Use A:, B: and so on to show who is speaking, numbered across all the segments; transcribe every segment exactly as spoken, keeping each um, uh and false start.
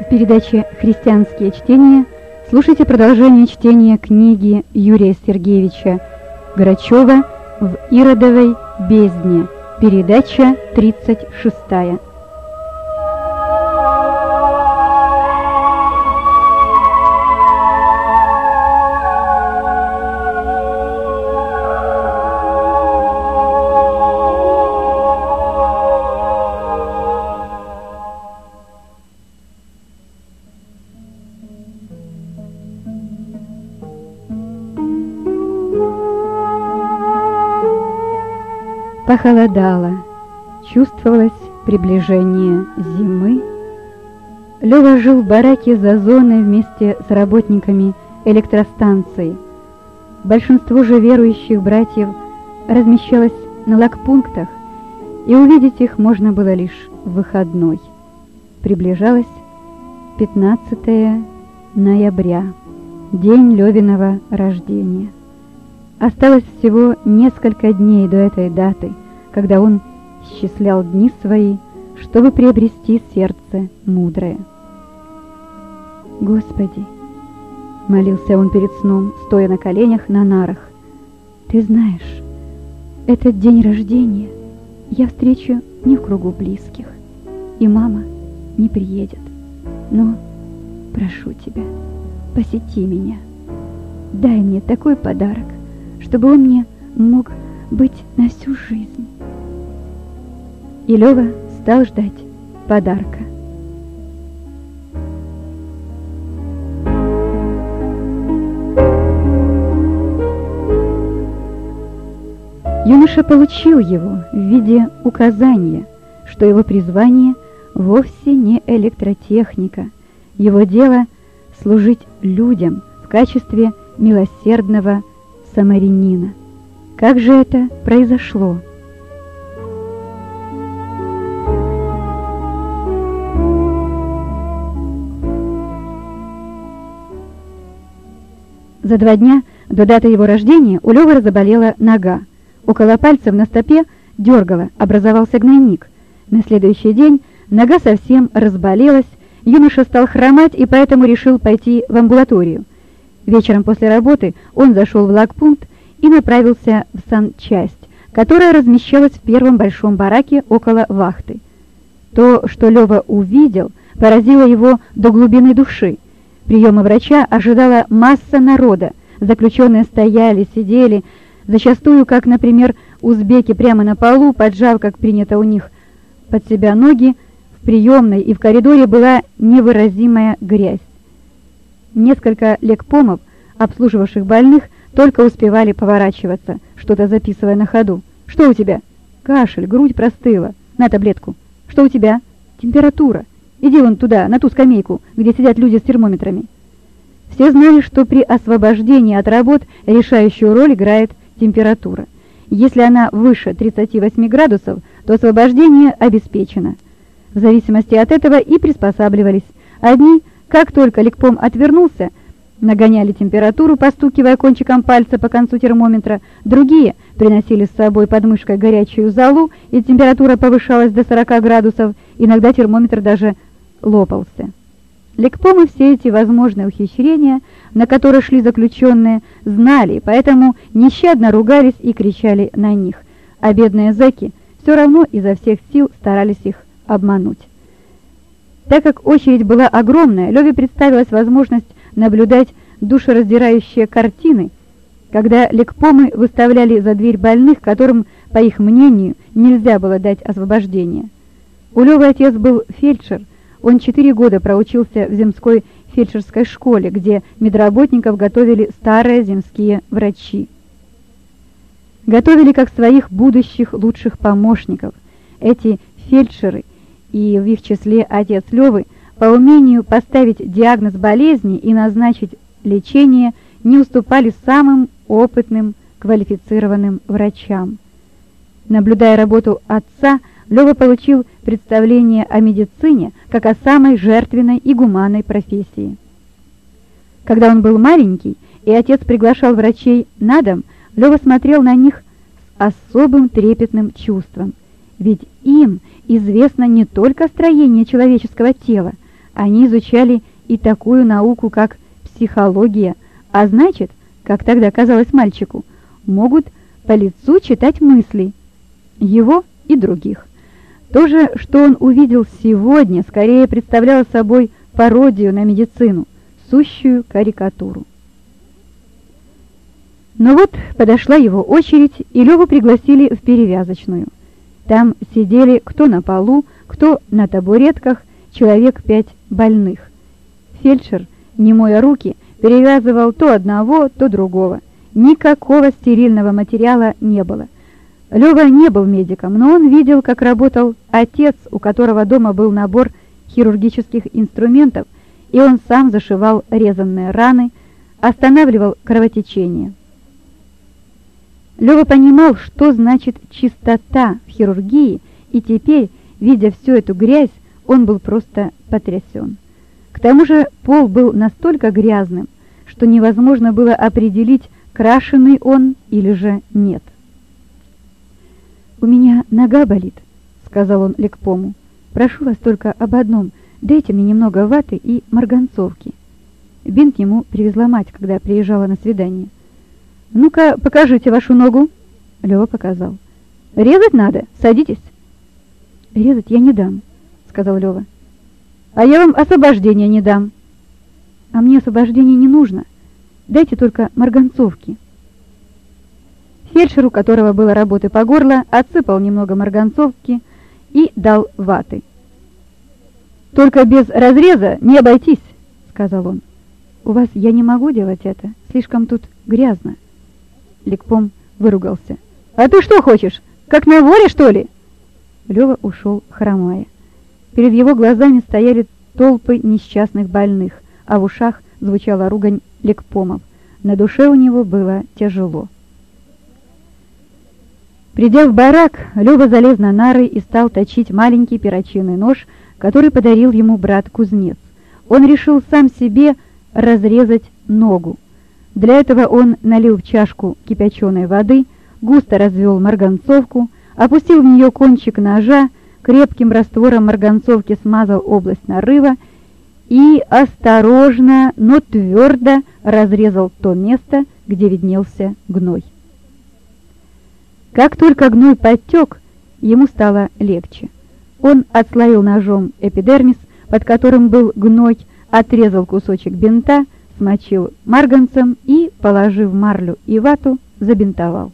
A: В передаче «Христианские чтения» слушайте продолжение чтения книги Юрия Сергеевича Грачева «В Иродовой бездне». Передача тридцать шестая. Похолодало, чувствовалось приближение зимы. Лёва жил в бараке за зоной вместе с работниками электростанции. Большинство же верующих братьев размещалось на лагпунктах, и увидеть их можно было лишь в выходной. Приближалось пятнадцатое ноября, день Лёвиного рождения. Осталось всего несколько дней до этой даты, когда он счислял дни свои, чтобы приобрести сердце мудрое. «Господи!» — молился он перед сном, стоя на коленях на нарах. «Ты знаешь, этот день рождения я встречу не в кругу близких, и мама не приедет. Но прошу тебя, посети меня, дай мне такой подарок, чтобы он мне мог быть на всю жизнь». И Лёва стал ждать подарка. Юноша получил его в виде указания, что его призвание вовсе не электротехника, его дело — служить людям в качестве милосердного самарянина. Как же это произошло? За два дня до даты его рождения у Лёвы заболела нога. Около пальцев на стопе дергало, образовался гнойник. На следующий день нога совсем разболелась, юноша стал хромать и поэтому решил пойти в амбулаторию. Вечером после работы он зашел в лагпункт и направился в санчасть, которая размещалась в первом большом бараке около вахты. То, что Лёва увидел, поразило его до глубины души. Приема врача ожидала масса народа. Заключенные стояли, сидели, зачастую, как, например, узбеки, прямо на полу, поджав, как принято у них, под себя ноги. В приемной и в коридоре была невыразимая грязь. Несколько лекпомов, обслуживавших больных, только успевали поворачиваться, что-то записывая на ходу. «Что у тебя?» «Кашель, грудь простыла. На таблетку». «Что у тебя?» «Температура. Иди вон туда, на ту скамейку, где сидят люди с термометрами». Все знали, что при освобождении от работ решающую роль играет температура. Если она выше тридцати восьми градусов, то освобождение обеспечено. В зависимости от этого и приспосабливались. Одни, как только лекпом отвернулся, нагоняли температуру, постукивая кончиком пальца по концу термометра, другие приносили с собой под мышкой горячую золу, и температура повышалась до сорока градусов, иногда термометр даже лопался. Лекпомы все эти возможные ухищрения, на которые шли заключенные, знали, поэтому нещадно ругались и кричали на них, а бедные зэки все равно изо всех сил старались их обмануть. Так как очередь была огромная, Лёве представилась возможность наблюдать душераздирающие картины, когда лекпомы выставляли за дверь больных, которым, по их мнению, нельзя было дать освобождение. У Лёвы отец был фельдшер, он четыре года проучился в земской фельдшерской школе, где медработников готовили старые земские врачи. Готовили как своих будущих лучших помощников. Эти фельдшеры, и в их числе отец Лёвы, по умению поставить диагноз болезни и назначить лечение, не уступали самым опытным, квалифицированным врачам. Наблюдая работу отца, Лёва получил представление о медицине как о самой жертвенной и гуманной профессии. Когда он был маленький, и отец приглашал врачей на дом, Лёва смотрел на них с особым трепетным чувством, ведь им известно не только строение человеческого тела, Они изучали и такую науку, как психология, а значит, как тогда казалось мальчику, могут по лицу читать мысли его и других. То же, что он увидел сегодня, скорее представляло собой пародию на медицину, сущую карикатуру. Но вот подошла его очередь, и Леву пригласили в перевязочную. Там сидели кто на полу, кто на табуретках, человек пять больных. Фельдшер, не моя руки, перевязывал то одного, то другого. Никакого стерильного материала не было. Лева не был медиком, но он видел, как работал отец, у которого дома был набор хирургических инструментов, и он сам зашивал резанные раны, останавливал кровотечение. Лева понимал, что значит чистота в хирургии, и теперь, видя всю эту грязь, он был просто потрясен. К тому же пол был настолько грязным, что невозможно было определить, крашеный он или же нет. «У меня нога болит», — сказал он Лекпому. «Прошу вас только об одном. Дайте мне немного ваты и марганцовки». Бинт ему привезла мать, когда приезжала на свидание. «Ну-ка, покажите вашу ногу». Лева показал. «Резать надо? Садитесь». «Резать я не дам», — сказал Лева. «А я вам освобождения не дам». «А мне освобождение не нужно. Дайте только марганцовки». Фельдшер, у которого было работы по горло, отсыпал немного марганцовки и дал ваты. «Только без разреза не обойтись», — сказал он. «У вас я не могу делать это, слишком тут грязно». Лекпом выругался. «А ты что хочешь, как на воре, что ли?» Лева ушел, хромая. Перед его глазами стояли толпы несчастных больных, а в ушах звучала ругань лекпомов. На душе у него было тяжело. Придя в барак, Лева залез на нары и стал точить маленький перочинный нож, который подарил ему брат-кузнец. Он решил сам себе разрезать ногу. Для этого он налил в чашку кипяченой воды, густо развел марганцовку, опустил в нее кончик ножа, крепким раствором марганцовки смазал область нарыва и осторожно, но твердо разрезал то место, где виднелся гной. Как только гной подтек, ему стало легче. Он отслоил ножом эпидермис, под которым был гной, отрезал кусочек бинта, смочил марганцем и, положив марлю и вату, забинтовал.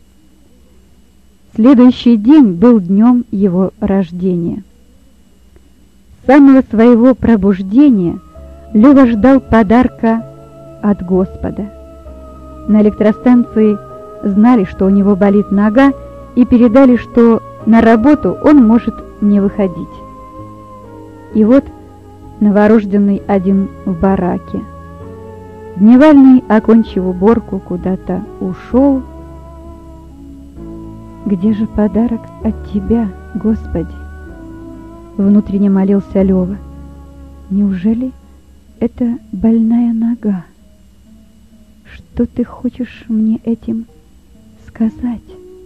A: Следующий день был днем его рождения. С самого своего пробуждения Лева ждал подарка от Господа. На электростанции знали, что у него болит нога, и передали, что на работу он может не выходить. И вот новорожденный один в бараке. Дневальный, окончив уборку, куда-то ушел. «Где же подарок от Тебя, Господи?» Внутренне молился Лева. «Неужели это больная нога? Что Ты хочешь мне этим сказать?»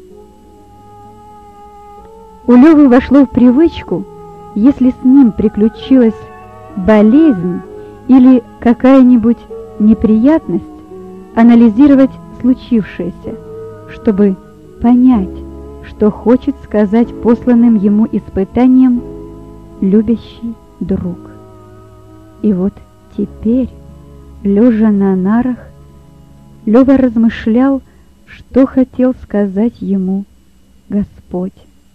A: У Левы вошло в привычку, если с ним приключилась болезнь или какая-нибудь неприятность, анализировать случившееся, чтобы понять, что хочет сказать посланным ему испытанием любящий друг. И вот теперь, лежа на нарах, Лева размышлял, что хотел сказать ему Господь.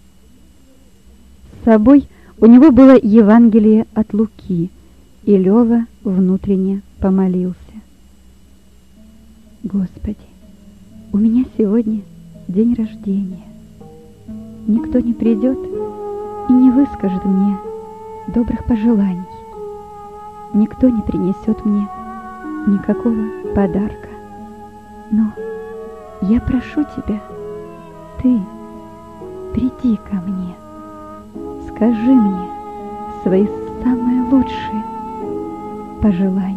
A: С собой у него было Евангелие от Луки, и Лева внутренне помолился. «Господи, у меня сегодня день рождения. Никто не придет и не выскажет мне добрых пожеланий. Никто не принесет мне никакого подарка. Но я прошу Тебя, Ты приди ко мне, скажи мне свои самые лучшие пожелания».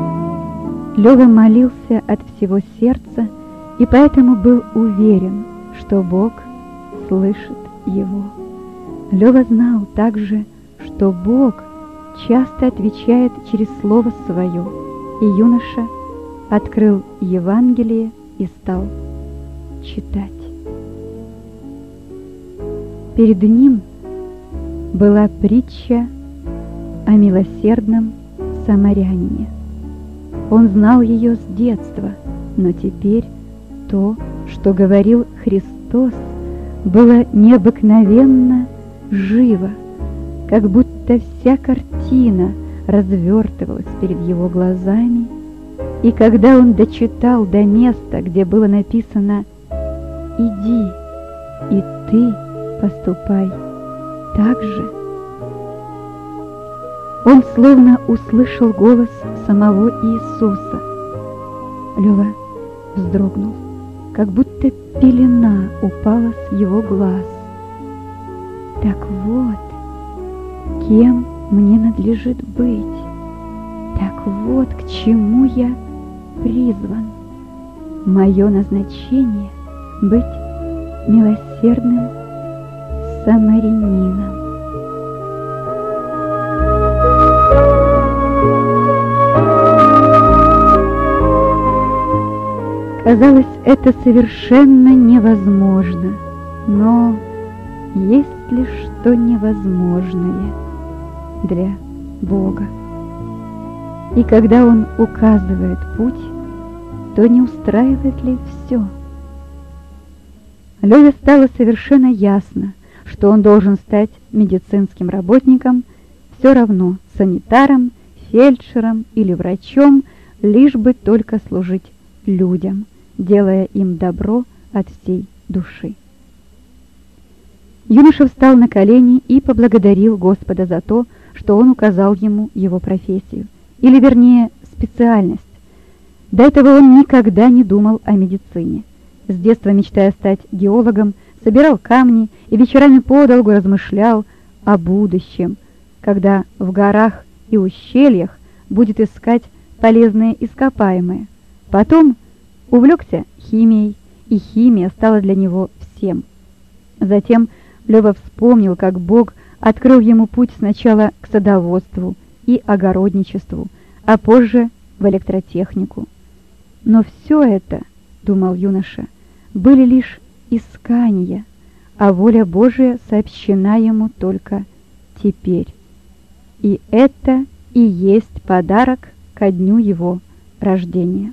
A: Лева молился от всего сердца и поэтому был уверен, что Бог слышит его. Лёва знал также, что Бог часто отвечает через слово свое, и юноша открыл Евангелие и стал читать. Перед ним была притча о милосердном самарянине. Он знал ее с детства, но теперь то, что говорил Христос, было необыкновенно живо, как будто вся картина развертывалась перед его глазами, и когда он дочитал до места, где было написано «Иди, и ты поступай так же», он словно услышал голос самого Иисуса. Лёва вздрогнул, как будто пелена упала с его глаз. Так вот, кем мне надлежит быть, так вот к чему я призван. Мое назначение — быть милосердным самарянином. Казалось, это совершенно невозможно, но есть ли что невозможное для Бога? И когда Он указывает путь, то не устраивает ли все? Лёве стало совершенно ясно, что он должен стать медицинским работником, все равно санитаром, фельдшером или врачом, лишь бы только служить людям, делая им добро от всей души. Юноша встал на колени и поблагодарил Господа за то, что Он указал ему его профессию, или вернее специальность. До этого он никогда не думал о медицине. С детства, мечтая стать геологом, собирал камни и вечерами подолгу размышлял о будущем, когда в горах и ущельях будет искать полезные ископаемые. Потом увлекся химией, и химия стала для него всем. Затем Лёва вспомнил, как Бог открыл ему путь сначала к садоводству и огородничеству, а позже в электротехнику. Но все это, думал юноша, были лишь искания, а воля Божия сообщена ему только теперь. И это и есть подарок ко дню его рождения.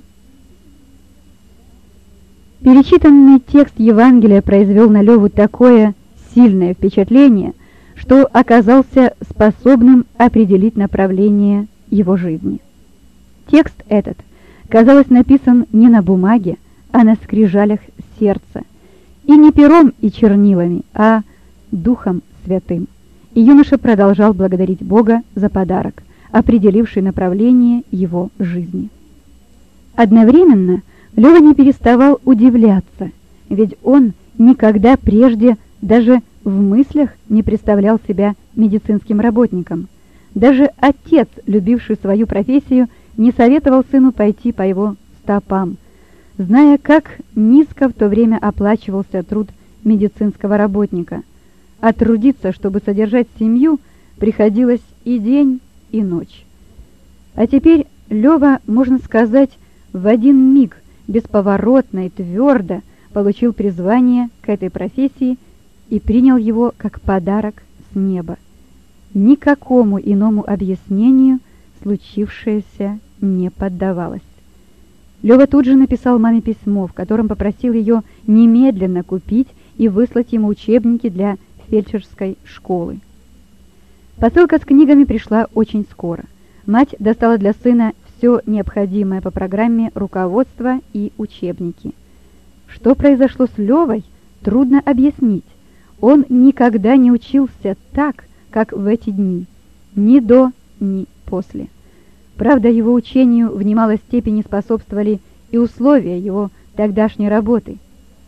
A: Перечитанный текст Евангелия произвел на Леву такое сильное впечатление, что оказался способным определить направление его жизни. Текст этот, казалось, написан не на бумаге, а на скрижалях сердца, и не пером и чернилами, а Духом Святым. И юноша продолжал благодарить Бога за подарок, определивший направление его жизни. Одновременно Лёва не переставал удивляться, ведь он никогда прежде даже в мыслях не представлял себя медицинским работником. Даже отец, любивший свою профессию, не советовал сыну пойти по его стопам, зная, как низко в то время оплачивался труд медицинского работника. А трудиться, чтобы содержать семью, приходилось и день, и ночь. А теперь Лёва, можно сказать, в один миг бесповоротно и твердо получил призвание к этой профессии и принял его как подарок с неба. Никакому иному объяснению случившееся не поддавалось. Лёва тут же написал маме письмо, в котором попросил ее немедленно купить и выслать ему учебники для фельдшерской школы. Посылка с книгами пришла очень скоро. Мать достала для сына все необходимое по программе руководства и учебники. Что произошло с Лёвой, трудно объяснить. Он никогда не учился так, как в эти дни, ни до, ни после. Правда, его учению в немалой степени способствовали и условия его тогдашней работы.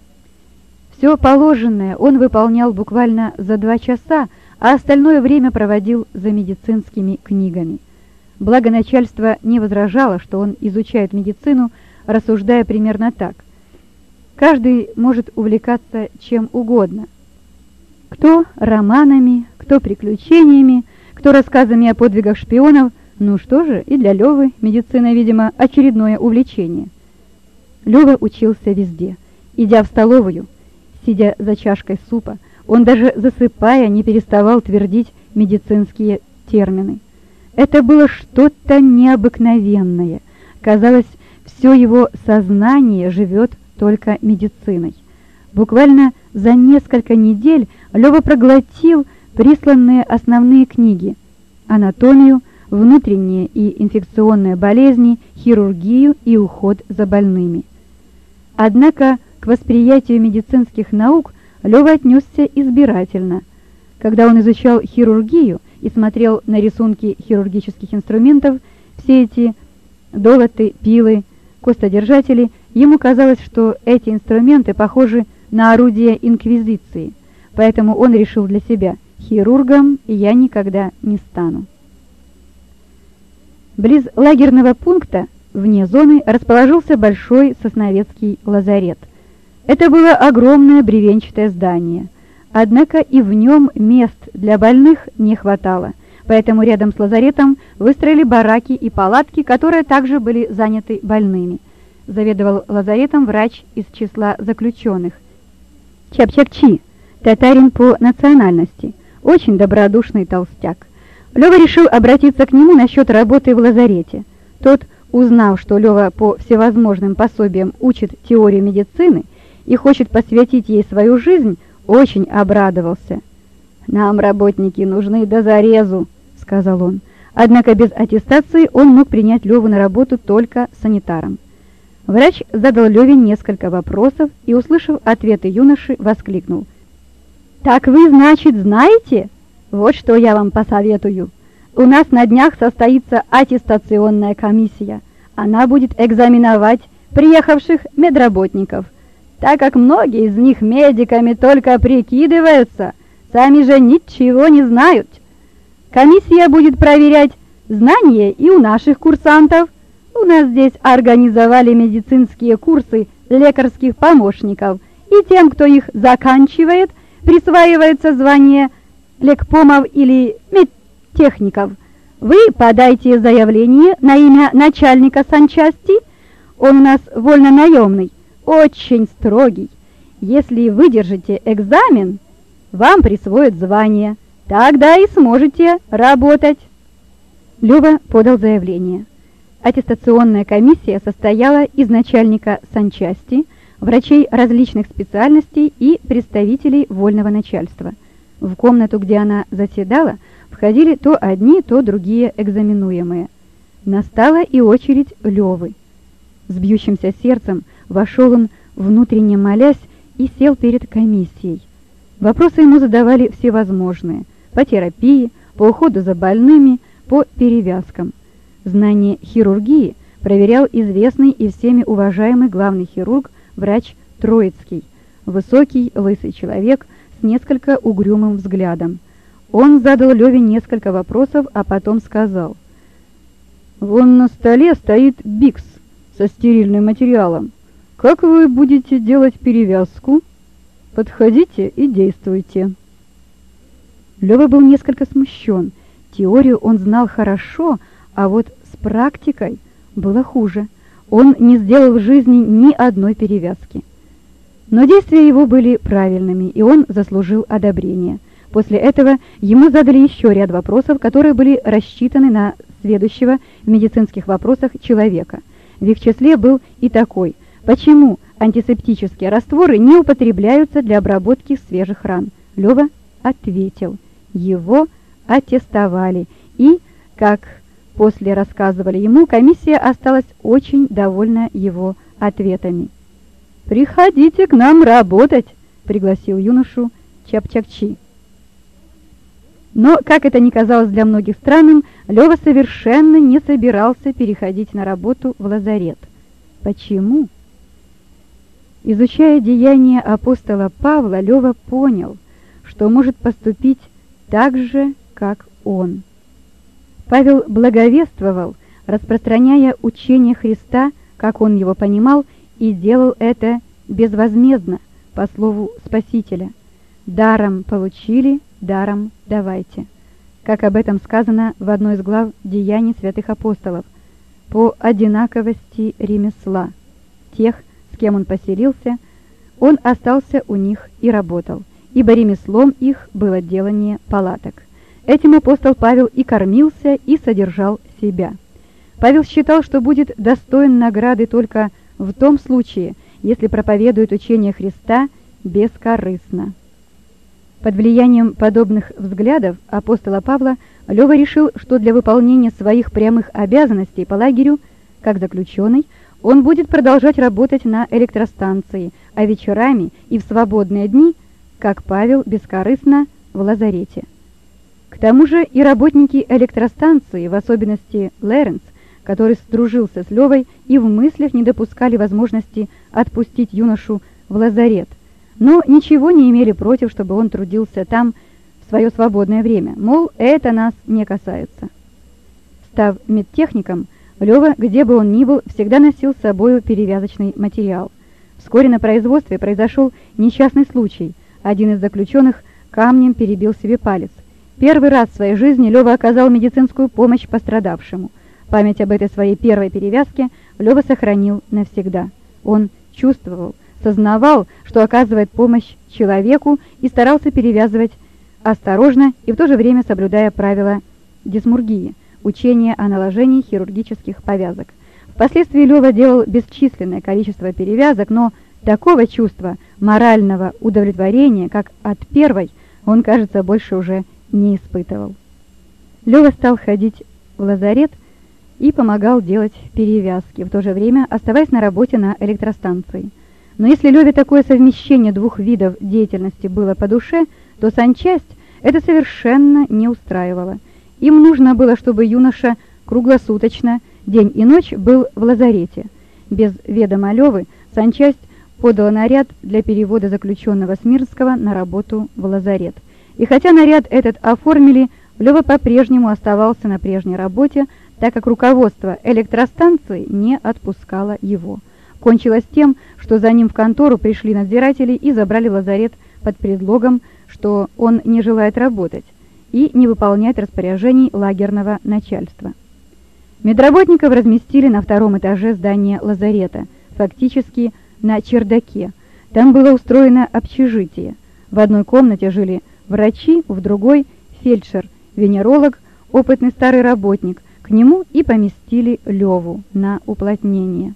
A: Все положенное он выполнял буквально за два часа, а остальное время проводил за медицинскими книгами. Благо начальство не возражало, что он изучает медицину, рассуждая примерно так: Каждый может увлекаться чем угодно. Кто романами, кто приключениями, кто рассказами о подвигах шпионов. Ну что же, и для Лёвы медицина, видимо, очередное увлечение. Лёва учился везде. Идя в столовую, сидя за чашкой супа, он даже засыпая не переставал твердить медицинские термины. Это было что-то необыкновенное. Казалось, все его сознание живет только медициной. Буквально за несколько недель Лёва проглотил присланные основные книги: анатомию, внутренние и инфекционные болезни, хирургию и уход за больными. Однако к восприятию медицинских наук Лёва отнесся избирательно. Когда он изучал хирургию и смотрел на рисунки хирургических инструментов, все эти долоты, пилы, костодержатели, ему казалось, что эти инструменты похожи на орудия инквизиции, поэтому он решил для себя: хирургом я никогда не стану. Близ лагерного пункта, вне зоны, расположился большой сосновецкий лазарет. Это было огромное бревенчатое здание, однако и в нем мест для больных не хватало, поэтому рядом с лазаретом выстроили бараки и палатки, которые также были заняты больными. Заведовал лазаретом врач из числа заключенных. Чапчакчи, татарин по национальности, очень добродушный толстяк. Лёва решил обратиться к нему насчет работы в лазарете. Тот, узнав, что Лёва по всевозможным пособиям учит теорию медицины и хочет посвятить ей свою жизнь, очень обрадовался. «Нам работники нужны до зарезу», — сказал он. Однако без аттестации он мог принять Лёву на работу только санитаром. Врач задал Лёве несколько вопросов и, услышав ответы юноши, воскликнул: «Так вы, значит, знаете? Вот что я вам посоветую. У нас на днях состоится аттестационная комиссия. Она будет экзаменовать приехавших медработников. Так как многие из них медиками только прикидываются, сами же ничего не знают. Комиссия будет проверять знания и у наших курсантов. У нас здесь организовали медицинские курсы лекарских помощников, и тем, кто их заканчивает, присваивается звание лекпомов или медтехников. Вы подайте заявление на имя начальника санчасти. Он у нас вольнонаемный, очень строгий. Если выдержите экзамен, вам присвоят звание. Тогда и сможете работать». Лёва подал заявление. Аттестационная комиссия состояла из начальника санчасти, врачей различных специальностей и представителей вольного начальства. В комнату, где она заседала, входили то одни, то другие экзаменуемые. Настала и очередь Лёвы. С бьющимся сердцем вошел он, внутренне молясь, и сел перед комиссией. Вопросы ему задавали всевозможные: по терапии, по уходу за больными, по перевязкам. Знание хирургии проверял известный и всеми уважаемый главный хирург, врач Троицкий, высокий, лысый человек с несколько угрюмым взглядом. Он задал Лёве несколько вопросов, а потом сказал: «Вон на столе стоит бикс со стерильным материалом. Как вы будете делать перевязку? Подходите и действуйте». Лёва был несколько смущен. Теорию он знал хорошо, а вот с практикой было хуже. Он не сделал в жизни ни одной перевязки. Но действия его были правильными, и он заслужил одобрение. После этого ему задали еще ряд вопросов, которые были рассчитаны на сведущего в медицинских вопросах человека. В их числе был и такой: почему антисептические растворы не употребляются для обработки свежих ран? Лёва ответил: его аттестовали, и, как после рассказывали ему, комиссия осталась очень довольна его ответами. «Приходите к нам работать», — пригласил юношу Чапчакчи. Но, как это ни казалось для многих странным, Лёва совершенно не собирался переходить на работу в лазарет. Почему? Изучая деяния апостола Павла, Лёва понял, что может поступить так же, как он. Павел благовествовал, распространяя учение Христа, как он его понимал, и делал это безвозмездно, по слову Спасителя. «Даром получили, даром давайте», как об этом сказано в одной из глав «Деяний святых апостолов», по одинаковости ремесла. Тех, с кем он поселился, он остался у них и работал, ибо ремеслом их было делание палаток. Этим апостол Павел и кормился, и содержал себя. Павел считал, что будет достоин награды только в том случае, если проповедует учение Христа бескорыстно. Под влиянием подобных взглядов апостола Павла Лёва решил, что для выполнения своих прямых обязанностей по лагерю, как заключенный, он будет продолжать работать на электростанции, а вечерами и в свободные дни, как Павел, бескорыстно в лазарете. К тому же и работники электростанции, в особенности Леренс, который сдружился с Лёвой, и в мыслях не допускали возможности отпустить юношу в лазарет, но ничего не имели против, чтобы он трудился там в свое свободное время, мол, это нас не касается. Став медтехником, Лёва, где бы он ни был, всегда носил с собой перевязочный материал. Вскоре на производстве произошел несчастный случай. Один из заключенных камнем перебил себе палец. Первый раз в своей жизни Лёва оказал медицинскую помощь пострадавшему. Память об этой своей первой перевязке Лёва сохранил навсегда. Он чувствовал, сознавал, что оказывает помощь человеку, и старался перевязывать осторожно и в то же время соблюдая правила дисмургии, учение о наложении хирургических повязок. Впоследствии Лёва делал бесчисленное количество перевязок, но такого чувства морального удовлетворения, как от первой, он, кажется, больше уже не испытывал. Лёва стал ходить в лазарет и помогал делать перевязки, в то же время оставаясь на работе на электростанции. Но если Лёве такое совмещение двух видов деятельности было по душе, то санчасть это совершенно не устраивало. Им нужно было, чтобы юноша круглосуточно, день и ночь был в лазарете. Без ведома Лёвы санчасть подала наряд для перевода заключенного Смирнского на работу в лазарет. И хотя наряд этот оформили, Лёва по-прежнему оставался на прежней работе, так как руководство электростанции не отпускало его. Кончилось тем, что за ним в контору пришли надзиратели и забрали лазарет под предлогом, что он не желает работать и не выполняет распоряжений лагерного начальства. Медработников разместили на втором этаже здания лазарета, фактически на чердаке. Там было устроено общежитие. В одной комнате жили врачи, в другой – фельдшер, венеролог, опытный старый работник. К нему и поместили Лёву на уплотнение.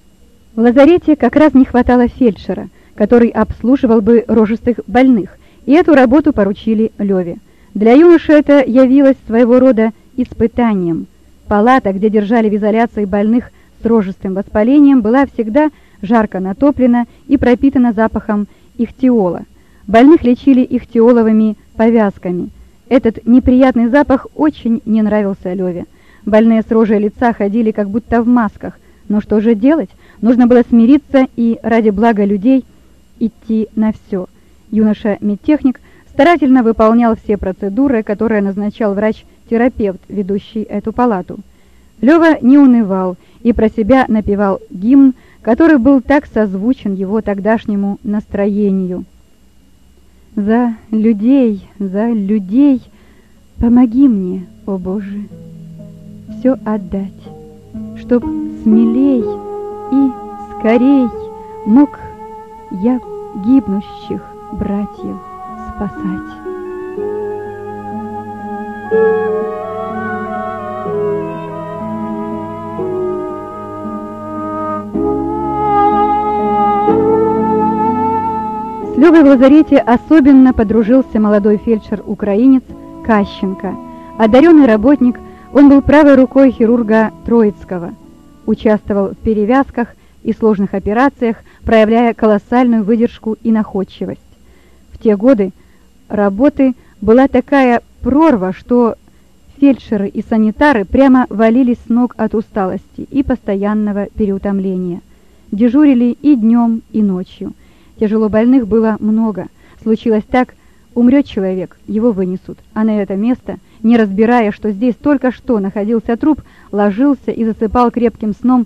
A: В лазарете как раз не хватало фельдшера, который обслуживал бы рожистых больных, и эту работу поручили Лёве. Для юноши это явилось своего рода испытанием. Палата, где держали в изоляции больных с рожистым воспалением, была всегда жарко натоплена и пропитана запахом ихтиола. Больных лечили ихтиоловыми повязками. Этот неприятный запах очень не нравился Лёве. Больные с рожей лица ходили как будто в масках. Но что же делать? Нужно было смириться и ради блага людей идти на все. Юноша-медтехник старательно выполнял все процедуры, которые назначал врач-терапевт, ведущий эту палату. Лёва не унывал и про себя напевал гимн, который был так созвучен его тогдашнему настроению. «За людей, за людей, помоги мне, о Боже, все отдать, чтоб смелей и скорей мог я гибнущих братьев спасать». С Лёвой в лазарете особенно подружился молодой фельдшер-украинец Кащенко. Одаренный работник, он был правой рукой хирурга Троицкого. Участвовал в перевязках и сложных операциях, проявляя колоссальную выдержку и находчивость. В те годы работы была такая прорва, что фельдшеры и санитары прямо валились с ног от усталости и постоянного переутомления. Дежурили и днем, и ночью. Тяжело больных было много. Случилось так, умрет человек, его вынесут, а на это место, не разбирая, что здесь только что находился труп, ложился и засыпал крепким сном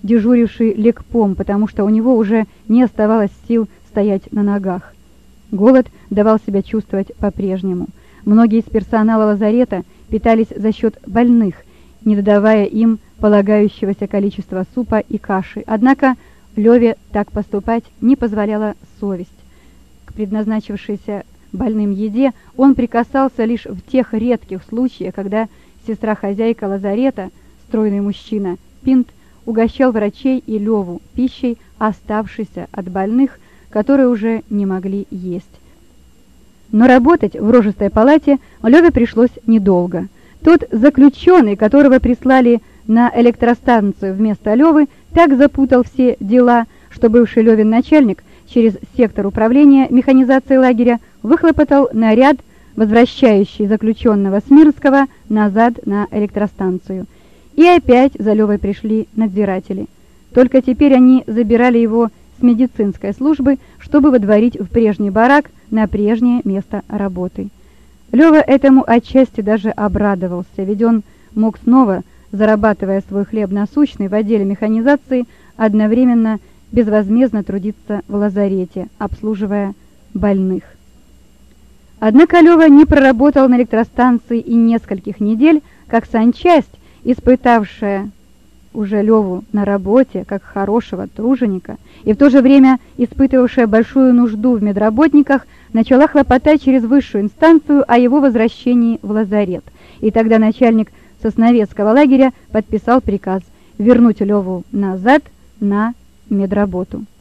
A: дежуривший лекпом, потому что у него уже не оставалось сил стоять на ногах. Голод давал себя чувствовать по-прежнему. Многие из персонала лазарета питались за счет больных, не додавая им полагающегося количества супа и каши. Однако Леве так поступать не позволяла совесть. К предназначившейся больным еде он прикасался лишь в тех редких случаях, когда сестра-хозяйка лазарета, стройный мужчина, Пинт, угощал врачей и Леву пищей, оставшейся от больных, которые уже не могли есть. Но работать в рожистой палате Леве пришлось недолго. Тот заключенный, которого прислали на электростанцию вместо Левы, так запутал все дела, что бывший Левин начальник через сектор управления механизации лагеря выхлопотал наряд, возвращающий заключенного Смирского назад на электростанцию. И опять за Левой пришли надзиратели. Только теперь они забирали его с медицинской службы, чтобы водворить в прежний барак на прежнее место работы. Лева этому отчасти даже обрадовался, ведь он мог снова, зарабатывая свой хлеб насущный в отделе механизации, одновременно безвозмездно трудиться в лазарете, обслуживая больных. Однако Лева не проработал на электростанции и нескольких недель, как санчасть, испытавшая уже Леву на работе как хорошего труженика и в то же время испытывавшая большую нужду в медработниках, начала хлопотать через высшую инстанцию о его возвращении в лазарет. И тогда начальник Сосновецкого лагеря подписал приказ вернуть Леву назад на медработу.